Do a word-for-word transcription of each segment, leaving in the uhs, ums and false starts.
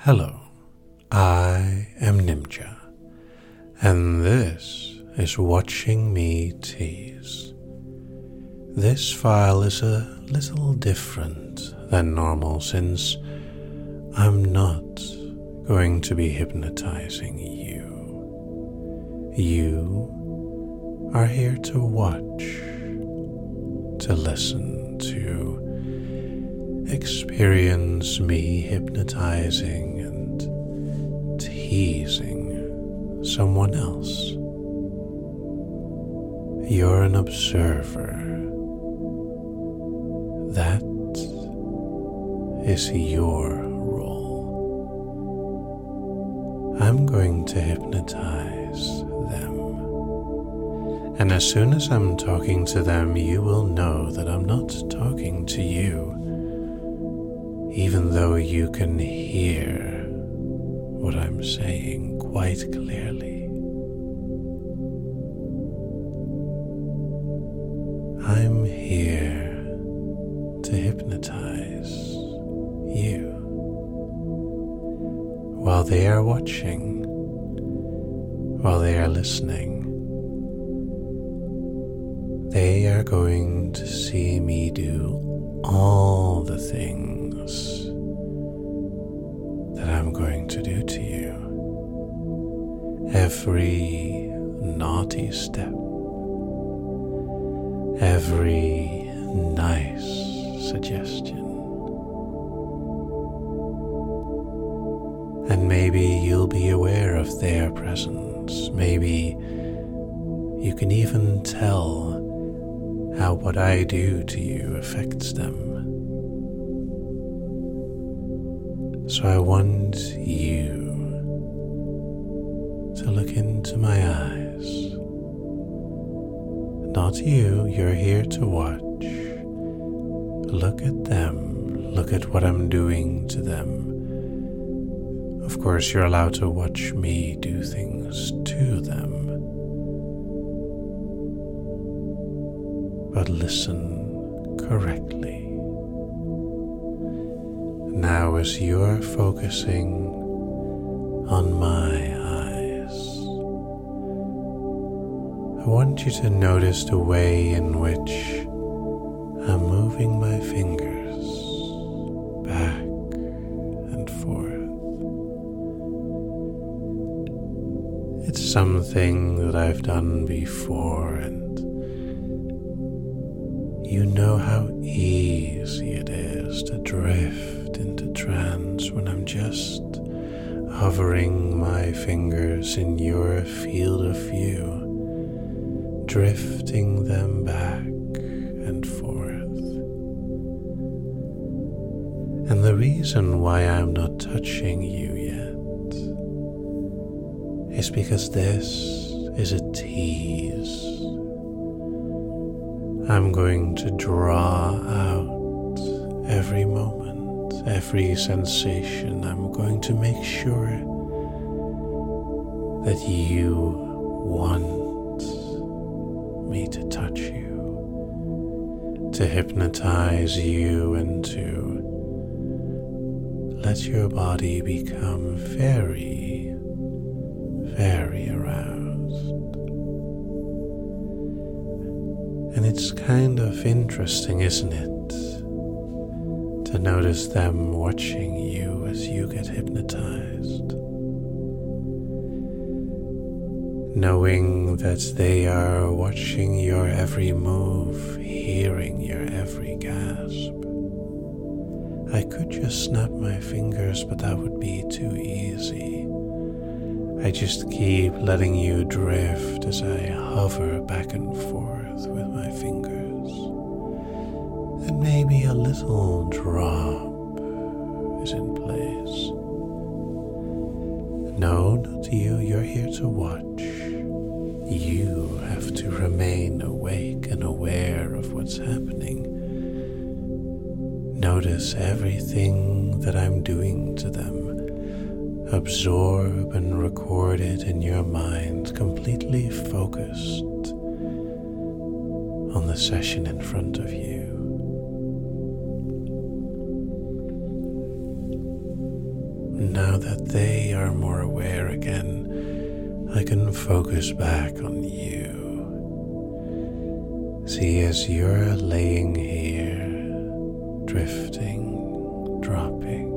Hello, I am Nimja, and this is Watching Me Tease. This file is a little different than normal since I'm not going to be hypnotizing you. You are here to watch, to listen, to experience me hypnotizing and teasing someone else. You're an observer. That is your role. I'm going to hypnotize them. And as soon as I'm talking to them, you will know that I'm not talking to you, even though you can hear what I'm saying quite clearly. I'm here to hypnotize you while they are watching, while they are listening. They are going to see me do all the things that I'm going to do to you. Every naughty step, every nice suggestion. And maybe you'll be aware of their presence. Maybe you can even tell how what I do to you affects them. So I want you to look into my eyes. Not you, you're here to watch. Look at them, look at what I'm doing to them. Of course, you're allowed to watch me do things to them. But listen correctly. Now, as you're focusing on my eyes, I want you to notice the way in which I'm moving my fingers back and forth. It's something that I've done before, and you know how easy it is to drift into trance when I'm just hovering my fingers in your field of view, drifting them back and forth. And the reason why I'm not touching you yet is because this is a tease. I'm going to draw out every moment, every sensation. I'm going to make sure that you want me to touch you, to hypnotize you, and to let your body become very, very aroused. And it's kind of interesting, isn't it, to notice them watching you as you get hypnotized, knowing that they are watching your every move, hearing your every gasp. I could just snap my fingers, but that would be too easy. I just keep letting you drift as I hover back and forth with my fingers. And maybe a little drop is in place. No, not you, you're here to watch. You have to remain awake and aware of what's happening. Notice everything that I'm doing to them. Absorb and record it in your mind, completely focused on the session in front of you. now that they are more aware again, I can focus back on you. See, as you're laying here, drifting, dropping,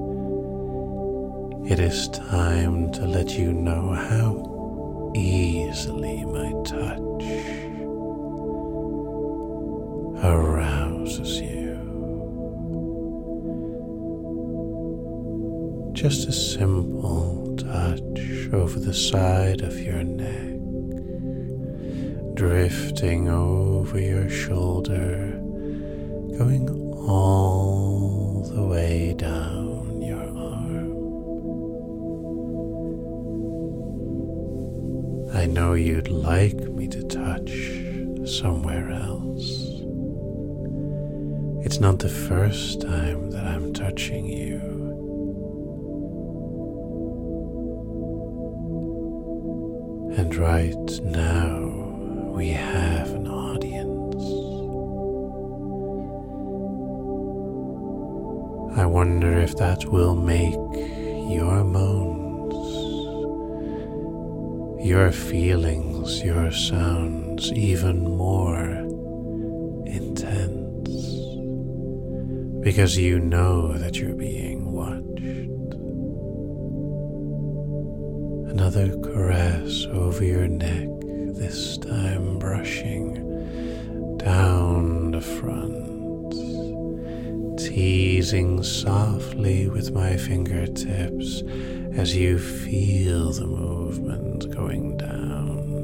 it is time to let you know how easily my touch arouses you. Just a simple touch over the side of your neck, drifting over your shoulder, going all the way down your arm. I know you'd like me to touch somewhere else. It's not the first time that I'm touching you. And right now, we have an audience. I wonder if that will make your moans, your feelings, your sounds even more intense, because you know that you're being watched. Another caress over your neck, this time brushing down the front, teasing softly with my fingertips as you feel the movement going down.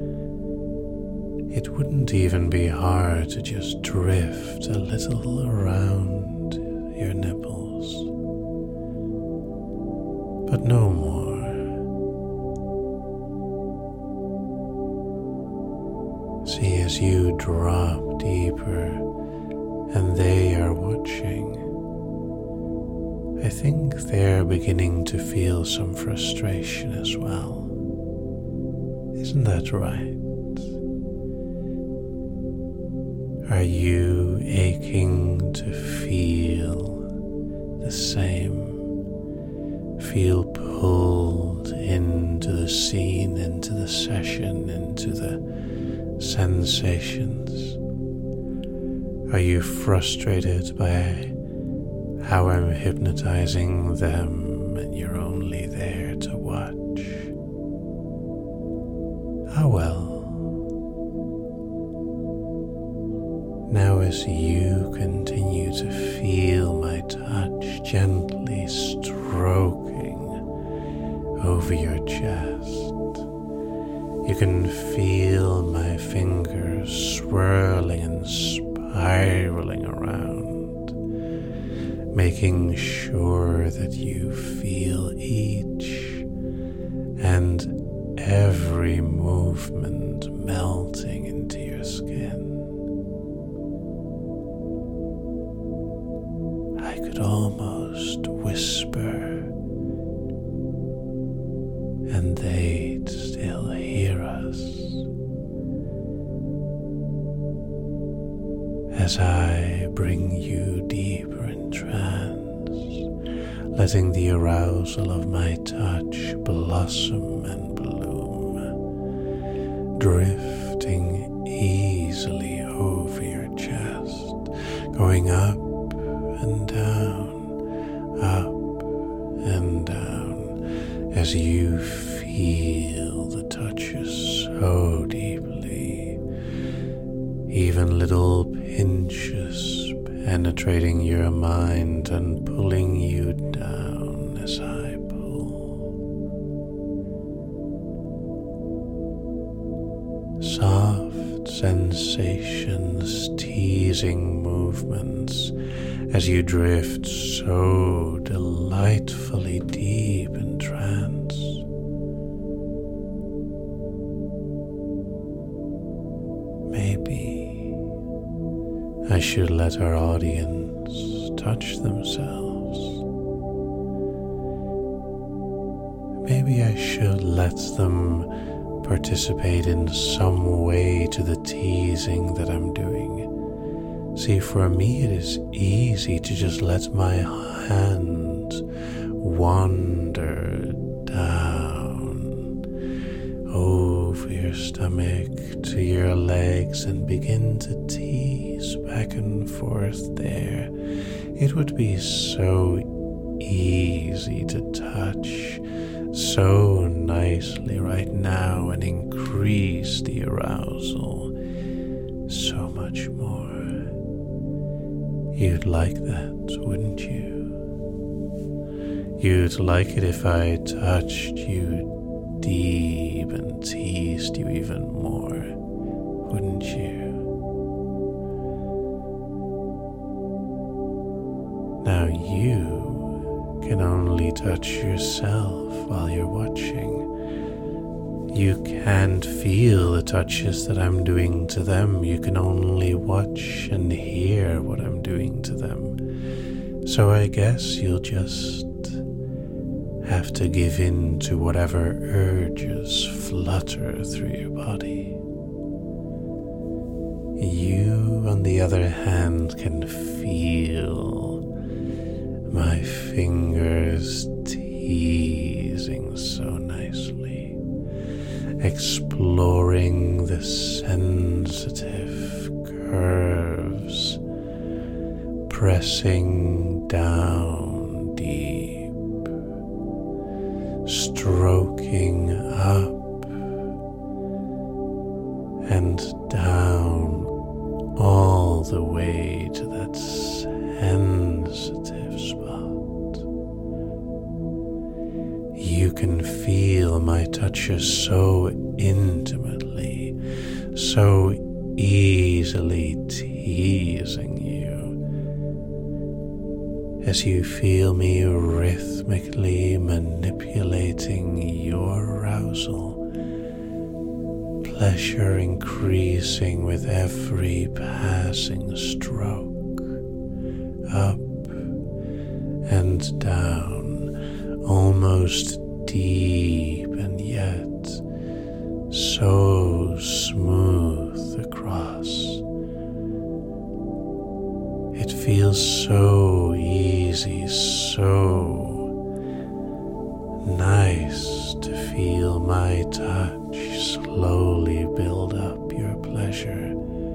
It wouldn't even be hard to just drift a little around your nipples, but no more. See, as you drop deeper and they are watching, I think they're beginning to feel some frustration as well. Isn't that right? Are you aching to feel the same? Feel pulled into the scene, into the session, into the sensations? Are you frustrated by how I'm hypnotizing them and you're only there to watch? Ah well. Now as you continue to feel my touch gently stroking over your chest, you can feel my fingers swirling and spiraling around, making sure that you feel each and every movement melting into your skin. I could almost whisper, and they'd still hear us as I bring you deeper in trance, letting the arousal of my touch blossom and bloom, drifting easily over your chest, going up and down, up and down, as you feel the touches so deeply, even little pinches penetrating your mind and pulling you down as I pull. Soft sensations, teasing movements as you drift so delightfully deep in trance. Maybe I should let our audience touch themselves. Maybe I should let them participate in some way to the teasing that I'm doing. See, for me it is easy to just let my hand wander down over your stomach to your legs and begin to tease back and forth there. It would be so easy to touch so nicely right now and increase the arousal so much more. You'd like that, wouldn't you? You'd like it if I touched you deep and teased you even more, wouldn't you? Now you can only touch yourself while you're watching. You can't feel the touches that I'm doing to them. You can only watch and hear what I'm doing to them. So I guess you'll just have to give in to whatever urges flutter through your body. You, on the other hand, can feel my fingers teasing so nicely, exploring the sensitive curves, pressing down deep, stroking up and down all the way to that sensitive spot. You can feel my touches so intimately, so easily teasing you, as you feel me rhythmically manipulating your arousal, pleasure increasing with every passing stroke, up and down, almost deep and yet so smooth across. It feels so easy, so nice to feel my touch slowly build up your pleasure.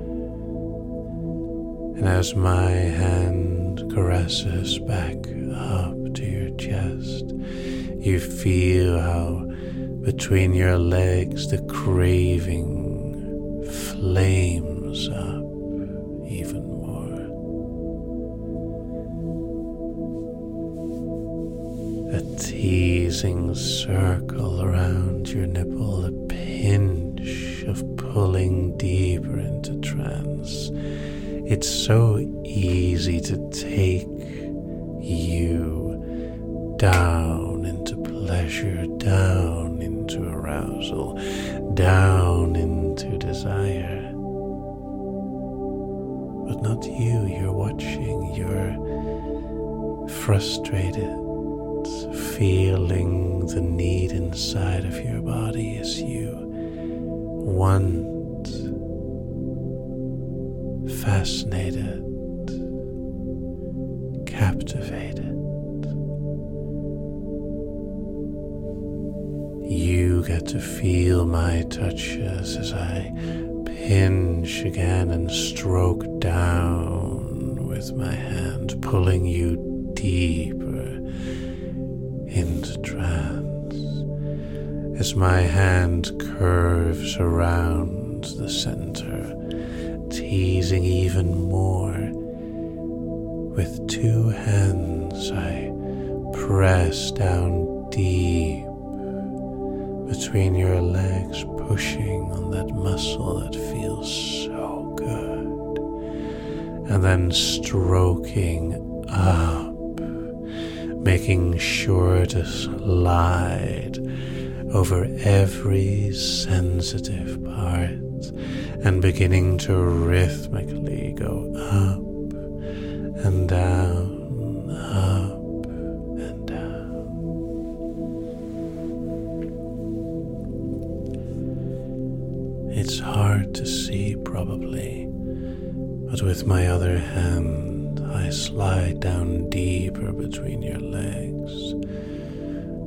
And as my hand caresses back up to your chest, you feel how between your legs the craving flames up even more. A teasing circle around your nipple, a pinch of pulling deeper into trance. It's so easy to take you down into pleasure, down into arousal, down into desire. But not you, you're watching, you're frustrated, feeling the need inside of your body as you want, fascinated, captivated. You get to feel my touches as I pinch again and stroke down with my hand, pulling you deeper into trance, as my hand curves around the center, teasing even more. With two hands I press down deep between your legs, pushing on that muscle that feels so good, and then stroking up, making sure to slide over every sensitive part and beginning to rhythmically go up and down, up and down. It's hard to see probably, but with my other hand I slide down deeper between your legs,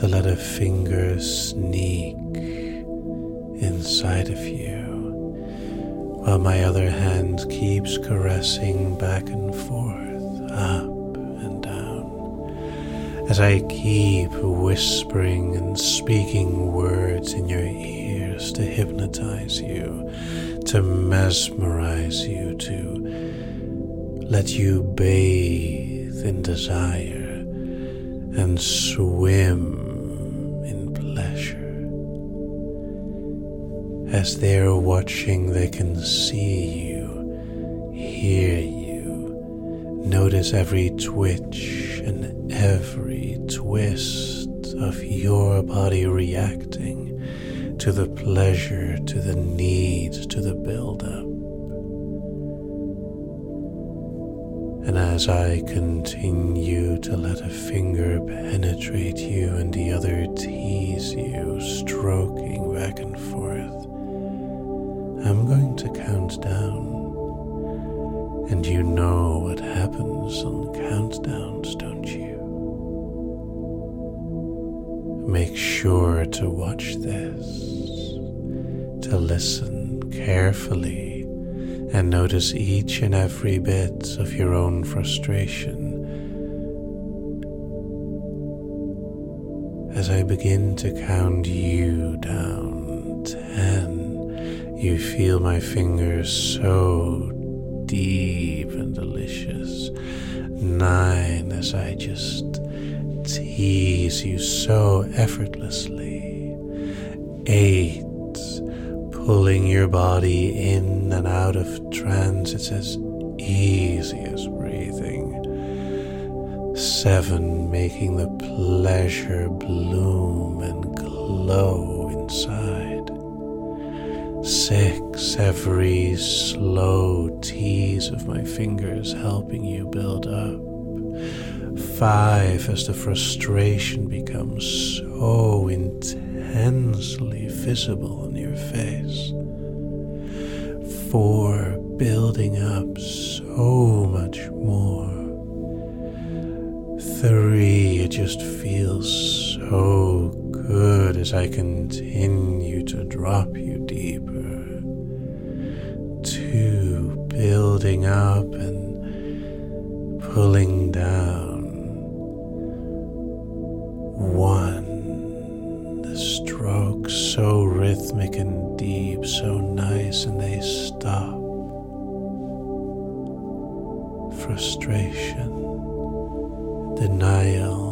to let a finger sneak inside of you, while my other hand keeps caressing back and forth, up and down, as I keep whispering and speaking words in your ears to hypnotize you, to mesmerize you, to let you bathe in desire and swim in pleasure. As they're watching, they can see you, hear you, notice every twitch and every twist of your body reacting to the pleasure, to the need, to the build-up. And as I continue to let a finger penetrate you and the other tease you, stroking back and forth, I'm going to count down. And you know what happens on countdowns, don't you? Make sure to watch this, to listen carefully, and notice each and every bit of your own frustration. As I begin to count you down, ten, you feel my fingers so deep and delicious. Nine, as I just tease you so effortlessly. Eight, pulling your body in and out of trance, it's as easy as breathing. Seven, making the pleasure bloom and glow inside. Six, every slow tease of my fingers helping you build up. Five, as the frustration becomes so intensely visible on your face. Four, building up so much more. Three, it just feels so good as I continue to drop you deeper. Two, building up and pulling down. One, the strokes so rhythmic and deep, so nice, and they stop. Frustration, denial,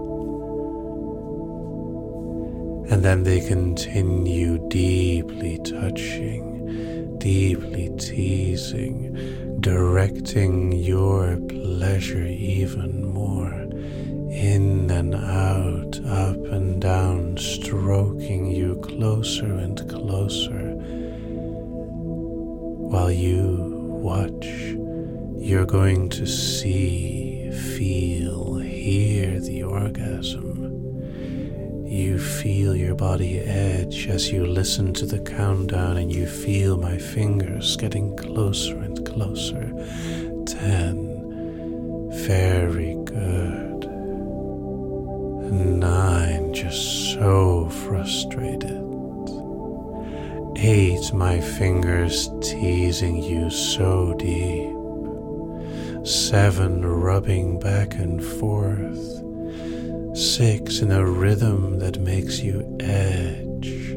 and then they continue deeply touching, deeply teasing, directing your pleasure even more, in and out, up and down, stroking you closer and closer. While you watch, you're going to see, feel, hear the orgasm. You feel your body edge as you listen to the countdown, and you feel my fingers getting closer and closer. Ten. Very good. Nine, just so frustrated. Eight, my fingers teasing you so deep. Seven, rubbing back and forth. Six, in a rhythm that makes you edge.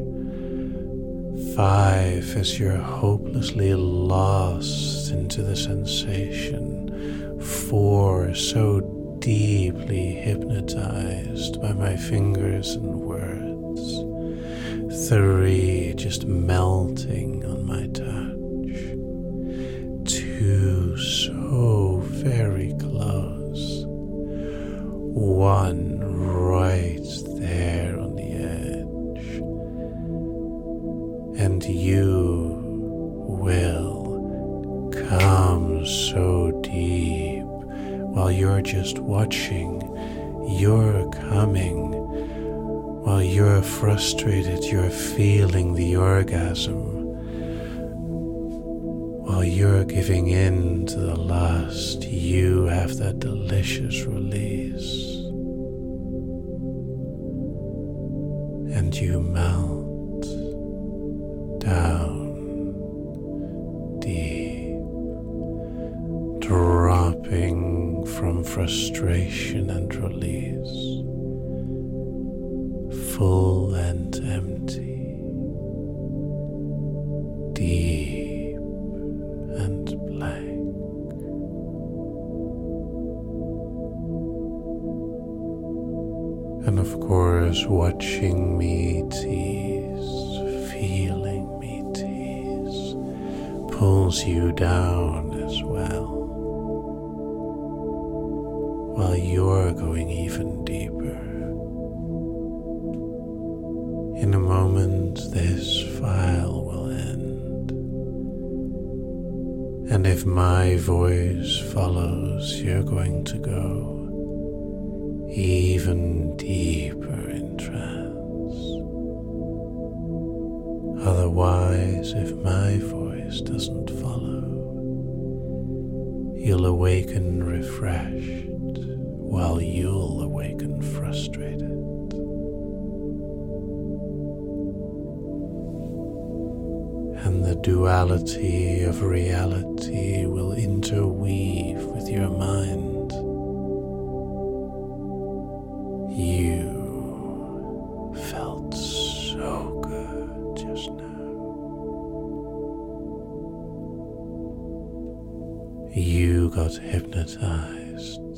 Five, as you're hopelessly lost into the sensation. Four, so deeply hypnotized by my fingers and words. Three, just melting on my touch. Two, so very close. One, right there on the edge. And you will come so deep while you're just watching. You're coming. While you're frustrated, you're feeling the orgasm. While you're giving in to the lust, you have that delicious release. and you melt down deep, dropping from frustration and release, full and empty, deep and blank. And of course, watching me tease, feeling me tease, pulls you down as well, while you're going even deeper. In a moment, this file will end, and if my voice follows, you're going to go even deeper in trance. Otherwise, if my voice doesn't follow, you'll awaken refreshed, while you'll awaken frustrated. And the duality of reality will interweave with your mind. You felt so good just now. You got hypnotized